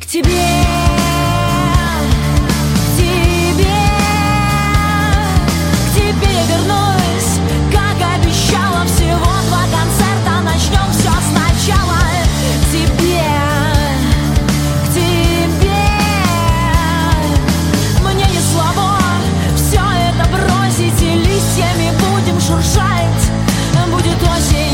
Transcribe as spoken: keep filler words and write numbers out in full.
тебе, к тебе, к тебе я вернусь, как обещала. Всего два концерта, начнем все сначала. К тебе, к тебе, мне не слабо все это бросить, и листьями будем шуршать. Будет осень.